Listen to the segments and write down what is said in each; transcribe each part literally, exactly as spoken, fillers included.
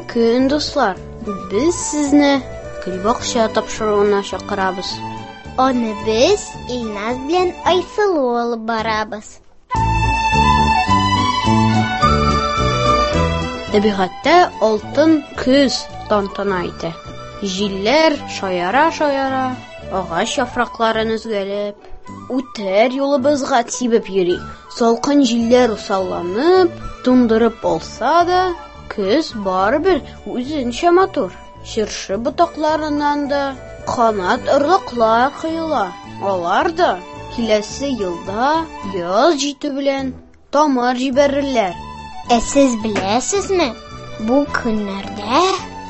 Көн, дуслар, без сезне гөл бакча тапшыруына чакырабыз. Аны без Илназ белән Айсылу алып барабыз. Табигатьтә алтын көз тантана итә. Җилләр шаяра-шаяра, агач яфракларын өзгәләп, үтәр юлыбызга тибеп йөри. Салкын җилләр усалланып, тундырып алса да, көз барыбер үзенчә матур. Чыршы ботакларыннан да канат ырлыклар кыйла. Алар да киләсе елда яз җитү белән тамыр җибәрерләр. Ә сез беләсезме? Бу көннәрдә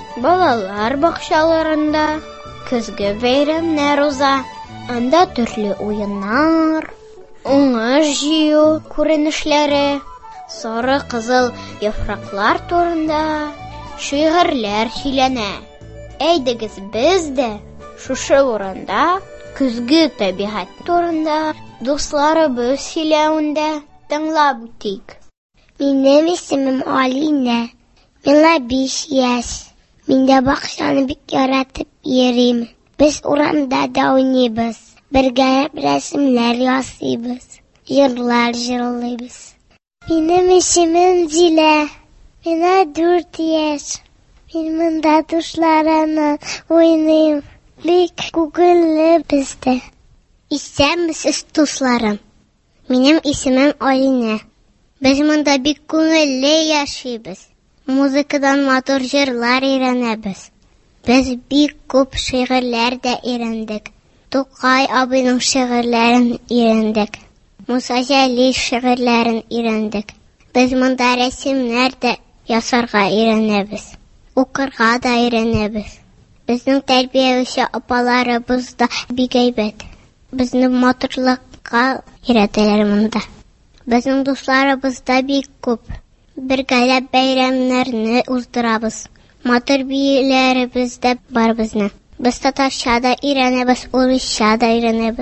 балалар бакчаларында көзге бәйрәмнәр уза. Анда төрле уеннар, уңыш җыю күренешләре, сары кызыл яфраклар турында шигырьләр сөйләнә. Әйдәгез без дә шушы урында көзге табигать турында дусларыбыз сөйләвендә тыңлап үтик. Минем исемем Алина. Миңа биш яшь. Мин дә бакчаны бик яратып йөрим. Без урамда да уйныйбыз. Бергә рәсемнәр ясыйбыз. Җырлар җырлыйбыз. Минем исемем Зилә. Миңа дүрт яшь. Мин монда дусларымнан уйныйм. Бик күңелле бездә. Исәнмесез, дусларым? Минем исемем Алина. Без монда бик күңелле яшибез. Музыкадан матур җырлар өйрәнәбез. Без бик күп шигырьләр дә өйрәндек. Тукай абыйның шигырьләрен өйрәндек. Муса Җәлил шигырьләрен өйрәндек. Без монда рәсемнәр дә ясарга өйрәнәбез. Укырга да өйрәнәбез. Безнең тәрбияче апаларыбыз да бик әйбәт. Безне матурлыкка өйрәтәләр монда. Безнең дусларыбыз да бик күп. Бергәләп бәйрәмнәрне уздырабыз. Матур биюләребез дә бар безнең. Без татарча да өйрәнәбез, урысча да өйрәнәбез.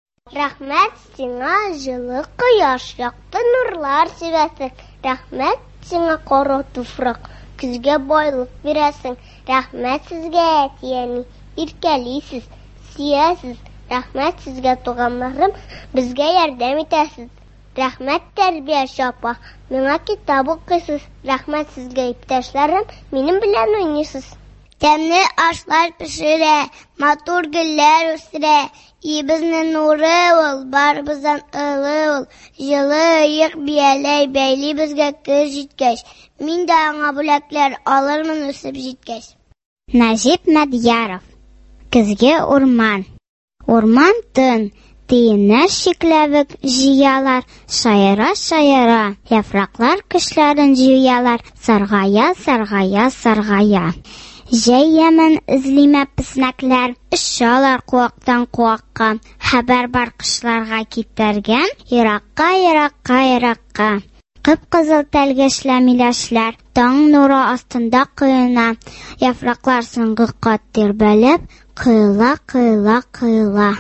Рәхмәт сиңа, җылы кояш, якты нурлар сибәсең. Рәхмәт сиңа, кара туфрак, көзгә байлык бирәсең. Рәхмәт сезгә, әтиәни, иркәлисез, сөясез. Рәхмәт сезгә, туганнарым, безгә ярдәм итәсез. Рәхмәт тәрбияче апа, миңа китап укыйсыз. Рәхмәт сезгә, иптәшләрем, минем белән уйныйсыз. Тәмле ашлар пешерә, матур гөлләр үстерә. Өебезнең нуры ул, барыбыздан олы ул. Җылы ыек бияләй бәйли безгә көз җиткәч. Мин дә аңа бүләкләр алырмын үсеп җиткәч. Нәҗип Мәдьяров. Көзге урман. Урман тын. Тиеннәр шикләвек җыялар, шаяра-шаяра, яфраклар көчләрен җыялар, саргая, саргая, саргая. Җәй ямен эзлимә песнәкләр, очалар куактан куакка, хәбәр бар кышларга китәргән, еракка, еракка, еракка. Кып-кызыл тәлгәшле миләшләр, таң нуры астында кыена, яфраклар соңгы кат тирбәлеп, кыйла, кыйла, кыйла.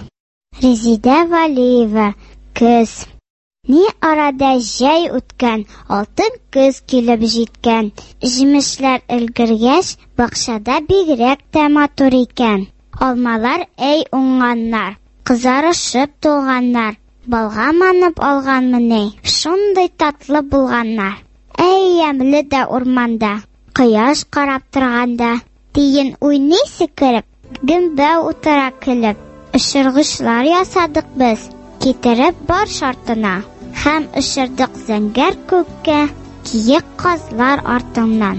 Резидә Валиева. Көз. Ни арада җәй үткән, алтын көз килеп җиткән. Җимешләр өлгергәч, бакчада бигрәк тә матур икән. Алмалар әй уңганнар, кызарышып тулганнар. Балга манып алганмыни, шундый татлы булганнар. Әй ямьле дә урманда, кояш карап торганда. Тиен уйный сикереп, гөмбә утыра көлеп. Ишыргычлар ясадык без, китереп бар шартына. Һәм ишырдык зәңгәр күккә, киек казлар артыннан.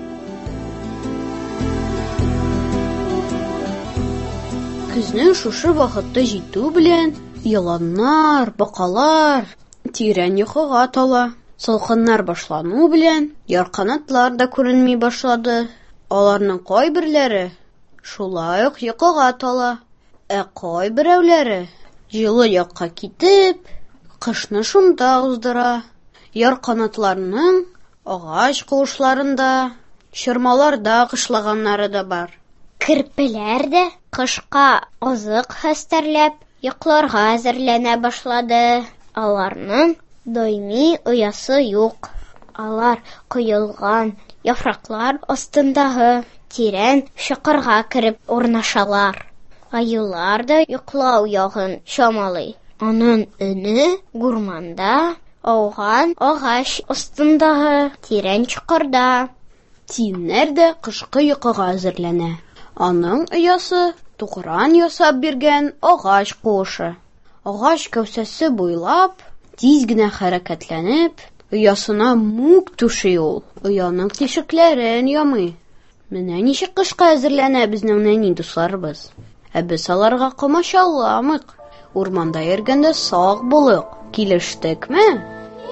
Көзнең шушы вакыты җитү белән еланнар, бакалар тирән йокыга тала. Салкыннар башлану белән ярканатлар да күренми башлады. Аларның кайберләре шулай ук йокыга тала. Ә кайберәүләре җылы якка китеп, кышны шунда уздыра. Ярканатларның агач куышларында, чырмаларда кышлаганнары да бар. Кирпеләр дә кышка азык хәстәрләп, йокларга әзерләнә башлады. Аларның даими оясы юк. Алар коелган яфраклар астындагы тирән чокырга кереп урнашалар. Аюлар да йоклау ягын чамалый. Аның өне урманда ауган агач астындагы тирән чокырда. Тимнәр дә кышкы йокыга әзерләнә. Аның оясы тугран ясап биргән агач куышы. Агач кәүсәсе буйлап, тиз генә хәрәкәтләнеп, оясына мүк түши ул. Ояның тишекләрен ямый. Менә ничек кышка әзерләнә безнең нәни дусларыбыз. Ә без аларга комачауламыйк. Урманда йөргәндә сак булыйк. Килештекме?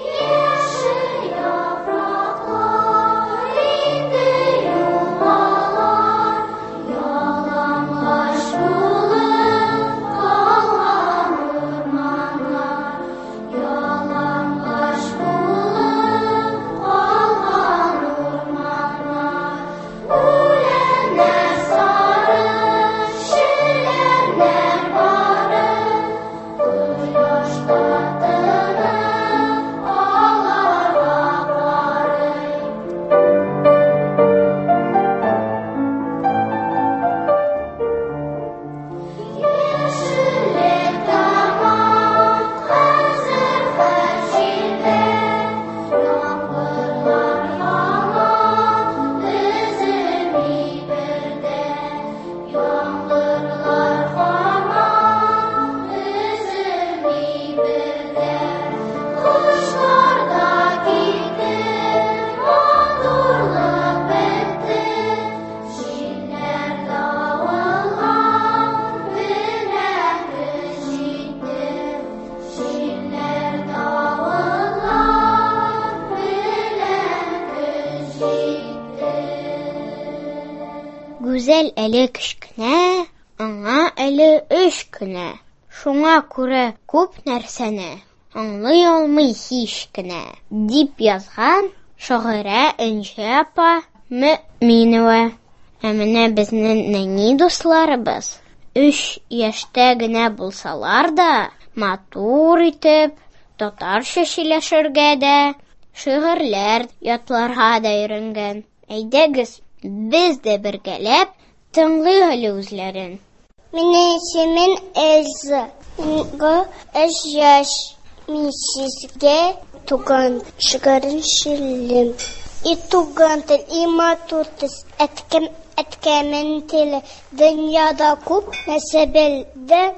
Гүзәл әле кечкенә, аңа әле өч кенә. Шуңа күрә күп нәрсәне аңлый алмый һич кенә, дип язган шагыйрә Энҗе апа Мөэминова. Ә менә безнең нәни дусларыбыз өч яшьтә генә булсалар да, матур итеп татарча сөйләшергә дә, шигырьләр ятларга да өйрәнгән. Әйдәгез, biz de бергәләп тыңлыйк әле үзләрен. Минем исемем Эльза. Мингә өч яшь. Мин сезгә туган шигырен сөйлим. И туган тел, и матур тел, әткәм әткәмен теле. Дөньяда күп нәрсә белдем,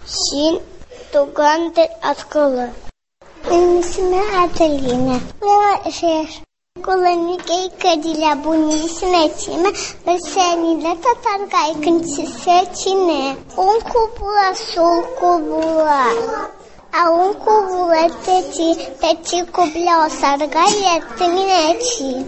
син туган тел аркылы. Минем исемем Аделина. Миңа өч яшь. Кулымыкай кадиля буни сметиме, бесениле татарга икенчесе тиме. Он кубула сол кубула. А он кубула тети, тети кубля осарга ятты минечи.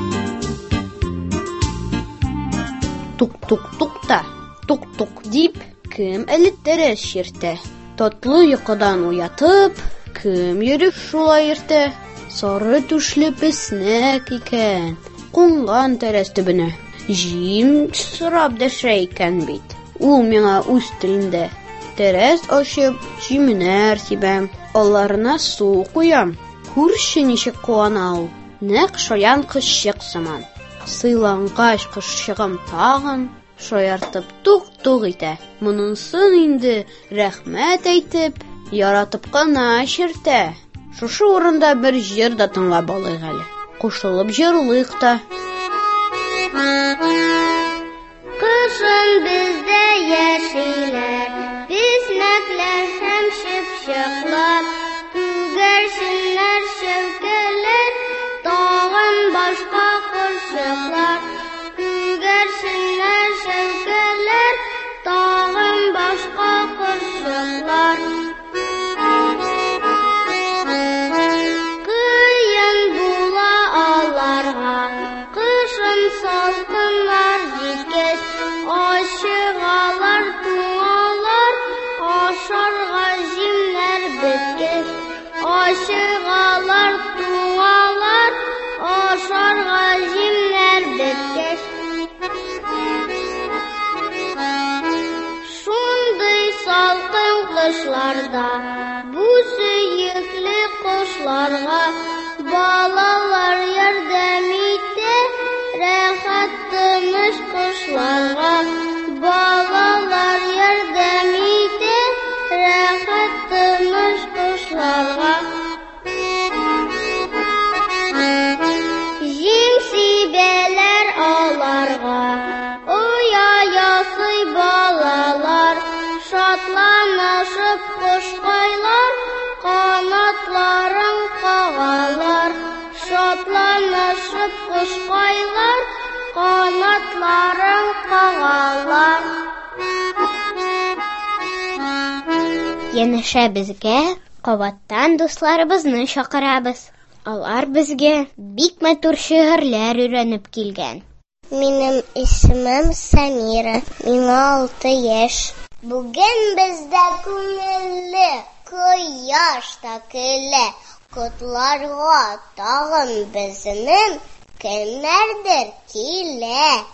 Тук-тук-тук-та, тук-тук дип, кем әлеттере ширтә. Татлы йокыдан уятып, кем йөрек шулай иртә. Сары түшле песнәк икән, кунган тәрәз төбенә. Җим сорап дәшә икән бит. Ул миңа үз телендә. Тәрәз ачып, җимнәр сибәм, аларына су куям. Күрше ничек куана ул, нәкъ шаян кызчык сыман. Сыйлангач кызчыгым тагын шаяртып тук-тук итә. Монысы инде рәхмәт әйтеп, яратып кына чиртә. Шушы урында бер җыр да тыңлап алыйк әле. Кушылып җырлыйк та. Кышын бездә яшиләр, песнәкләр һәм чыпчыклар, күгәрченнәр, шәүкәләр, тагын башка кошчыклар. Күгәрченнәр, шәүкәләр, тагын башка кошчыклар. Salkınlar җиткәч, ашыгалар, туңалар, ашарга җимнәр беткәч. Ашыгалар, туңалар, ашарга җимнәр беткәч. Шундый салкын кышларда, бу сөекле кошларга балалар ярдәм итә. Шатланышып кушкайлар, канатларын кагалар. Шатланышып кушкайлар, канатларын кагалар. Янәшә безгә кабаттан дусларыбызны чакырабыз. Алар безгә бик матур шигырьләр өйрәнеп килгән. Минем исемем Самира, миңа алты яшь. Бүген бездә күңелле, кояш та көлә. Котларга тагын безнең көннәрдер килә.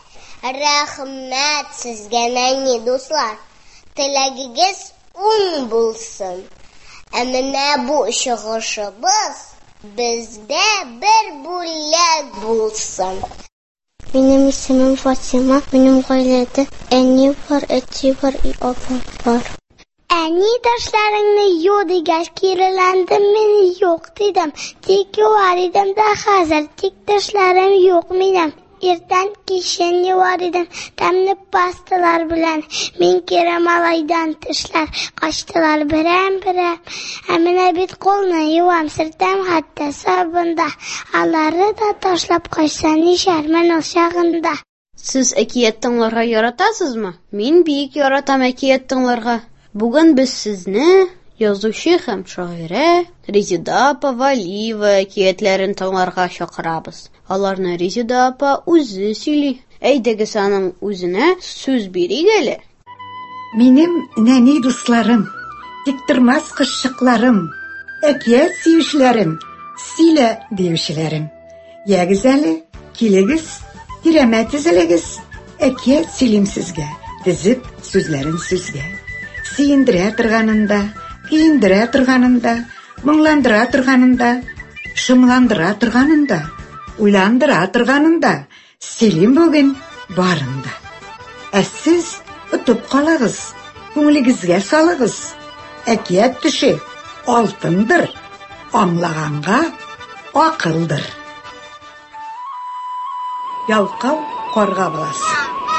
Рәхмәт сезгә, нәни дуслар, теләгегез уң булсын. Ә менә бу чыгышыбыз бездә бер бүләк булсын. Минем исемем Фатима, минем гаиләдә әни бар, әти бар, и апа бар. Әни ташларыңны ю дигәч киреләндем, мин юк дидем. Тик юар идем дә хәзер, тик ташларым юк минем. Иртән кичен юар идем, тәмле пасталар белән. Мин кире малайдан тешләр качтылар берәм-берәм. Ә менә бит кулны юам, сөртәм хәтта сабында. Алары да ташлап качса нишәрмен ул чагында. Сез әкият тыңларга яратасызмы? Мин бик яратам әкият тыңларга. Бүген без сезне, язучы һәм шагыйрә Резида апа Валиева әкиятләрен тыңларга чакырабыз. Аларны Резида апа үзе сөйли. Әйдәгез аның үзенә сүз бирик әле. Минем нәни дусларым, тиктормас кызчыкларым, әкият сөючеләрем, сөйлә диючеләрем. Ягез әле, килегез, тирәмә тезелегез. Әкият сөйлим сезгә, тезеп сүзләрен сүзгә. Сөендерә торганында, киендерә торганында, моңландыра торганында, шымландыра торганында, уйландыра торганында, сөйлим бүген барында. Ә сез отып калыгыз, күңелегезгә салыгыз. Әкият төше алтындыр, аңлаганга акылдыр. Ялкау карга баласы.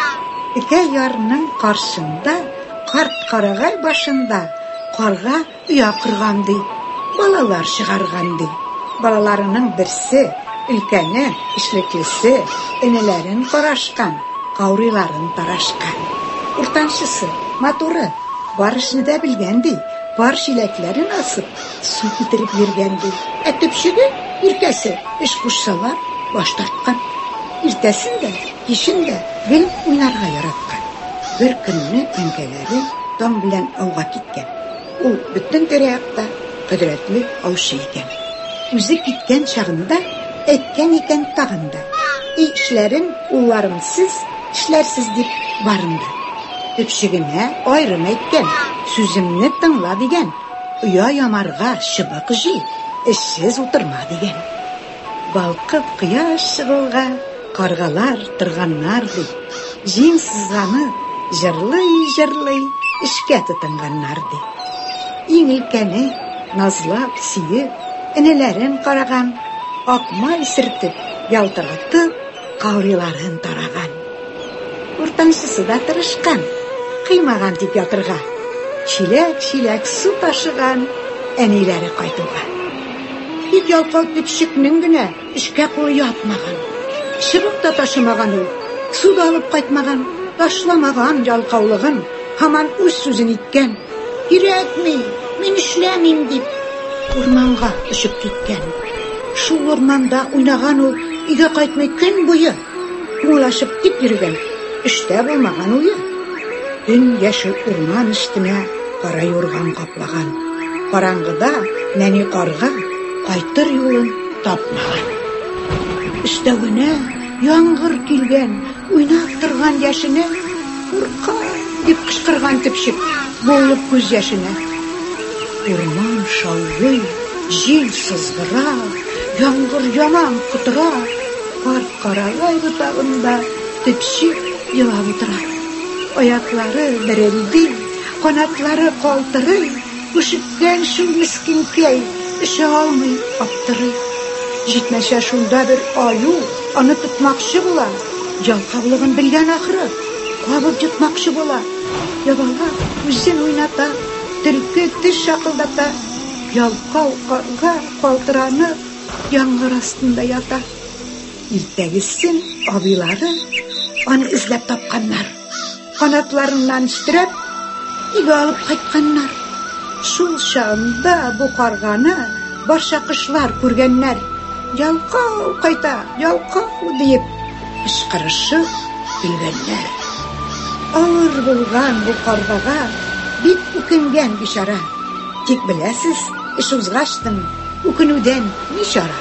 Ике ярның каршында, карт карагай башында, карга уя кырган ди, балалар чыгарган ди. Балаларының берсе, өлкәне, ишлеклесе, энеләрен карашкан, кауриларын тарашкан. Уртанчысы, матуры, бар эшне дә белгән ди, бар чиләкләрен асып, су китереп йөргән ди. Ә төпчеге, иркәсе, эш кушсалар, баш тарткан. Иртәсендә, кичендә гел уйнарга яраткан. Бер көнне әңгәләре таң белән ауга киткән. Ул бөтен тирә-якта кыдрәтле аучы икән. Үзе киткән чагында әйткән икән тагында. И эшләрен улларым сез, эшләрсез дип барында. Төпчегенә аерым әйткән, сүземне тыңла дигән. Уя ямарга чыбык җи, эшсез утырма дигән. Балкып кояш чыгуга каргалар торганнар ди. Җиң сызганы җырлый-җырлый эшкә тотынганнар ди. Иң өлкәне назлап, сөеп, энеләрен караган, акмай сөртеп, ялтыратып, кауриларын тараган. Уртанчысы да тырышкан, кыймаган дип ятырга. Чиләк-чиләк су ташыган, әниләре кайтуга. Бик ялкау төпчекнең генә эшкә кулы ятмаган. Чыбык та ташымаган ул, су да алып кайтмаган, ташламаган ялкаулыгын, һаман үз сүзен иткән. Кирәкми, мин эшләмим дип, урманга очып киткән. Шул урманда уйнаган ул, өйгә кайтмый көн буе, уйлашып тик йөргән. Эштә булмаган уе. Көн яшел урман өстенә кара юрган каплаган. Караңгыда нәни карга кайтыр юлын тапмаган. Өстәвенә яңгыр килгән, уйнап торган яшенә курка дип кычкырган төпчек, булып күз яшенә. Урман шаулый, җил сызгыра, яңгыр яман кутыра. Кар карагай ботагында төпчек елап утыра. Аяклары дерелди, канатлары калтырый, күшеккән шул мискинкәй эше алмый аптырый. Җитмәсә шунда бер аю аны тотмакчы була. Ялкаулыгын белгән ахры, кабып йотмакчы була. Ябалап, үзен уйната, Төлке теш шакылдата. Ялкау карга калтыранып яңгыр астында ята. Иртәгесен абыйлары аны эзләп тапканнар. Канатларыннан үстереп, өйгә алып кайтканнар. Шул чагында бу карганы барча кышлар күргәннәр. Ялкау кайта, ялкау дип кычкырышып көлгәннәр. Авыр булган бу каргага бик үкенгән бичара. Тик беләсез, эш узгачтын, үкенүдән ни чара?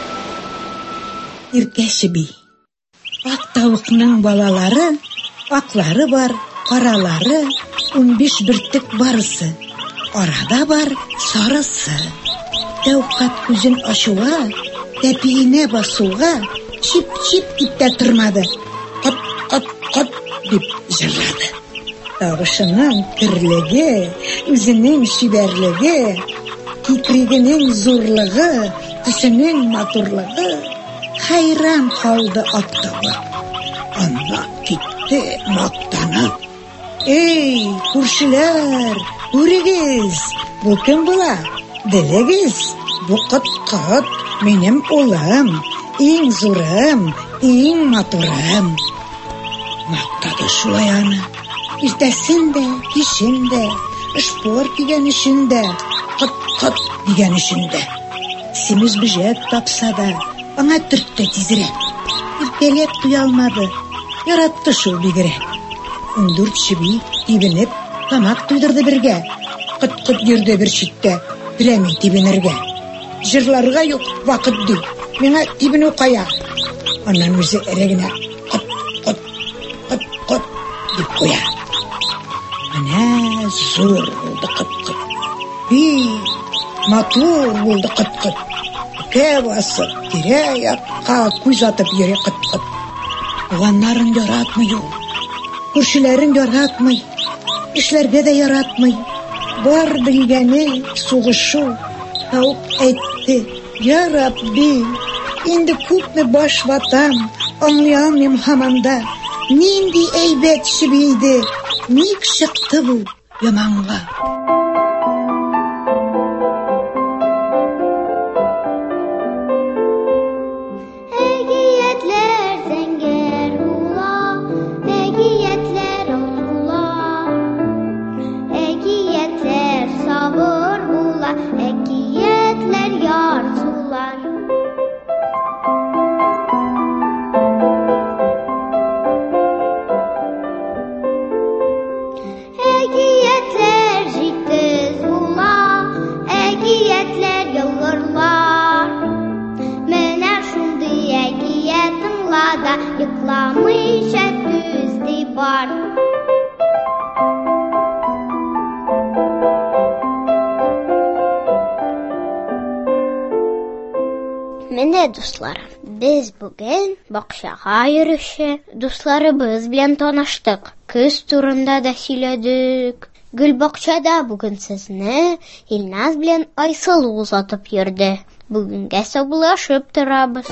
Иркәчеби. Ак тавыкның балалары, аклары бар, каралары, унбиш бөртек барысы. Арада бар сарысы. Тәүкат күзен ачуга, тәпиенә басуга, чип-чип дип тә тормады. Кат-кат-кат дип җырлады. Тавышының тирлеге, үзенең чибәрлеге, кикригенең зурлыгы, төсенең матурлыгы хайран калды актавы. Анда китте мактанып. Эй, күршеләр, күрегез, бу кем була? Белегез, бу кыт-кыт минем улым, иң зурым, иң матурым. Мактады шулай аны. Иртәсендә, кичендә, спор дигән эшендә, кыт-кыт дигән эшендә. Симез бөҗәк тапса да, аңа төртте тизрәк. Иркәләп туя алмады, яратты шул бигрәк. Ундүрт чеби тибенеп, тамак туйдырды бергә. Кыт-кыт йөрде бер читтә, теләми тибенергә. Җырларга юк вакыт ди, миңа тибенү кая. Аннан үзе эрегенә кыт-кыт, кыт-кыт дип куя. Ана зур булды кыт-кыт. Бик матур булды кыт-кыт. Кә басып, тирә-якка күз атып йөри кыт-кыт. Туганнарын яратмый ул, күршеләрен яратмый, эшләргә дә яратмый. Бар белгәне сугышу. Таук әйтте: «Я Рабби, инде күпме баш ватам, аңлыйм һаманда. Нинди әйбәт чибейде, ник чыкты бу яманга?» Йокламыйча түзде бар. Менә дуслар, без бүген бакчага йөрүче дусларыбыз белән таныштык. Көз турында да сөйләдек. Гөлбакчада бүген сезне Илназ белән Айсылу узатып йөрде. Бүгенгә саубуллашып торабыз.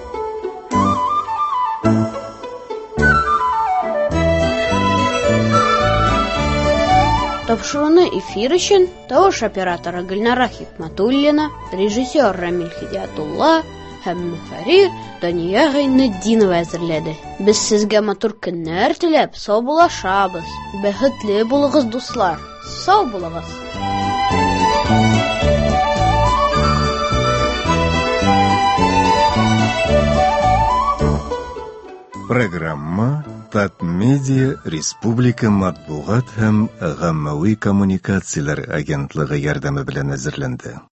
Тапшыруны эфир өчен тавыш операторы Гөлнара Хикматуллина, режиссер Рамил Хидиятулла һәм мөхәррир Дания Гайнетдинова әзерләде. Без сезгә матур көннәр теләп саубуллашабыз. Бәхетле булыгыз, дуслар. Сау булыгыз. Программа Татмедиа Республика матбугат һәм гаммәви коммуникацияләр агентлыгы ярдәме белән әзерләнде.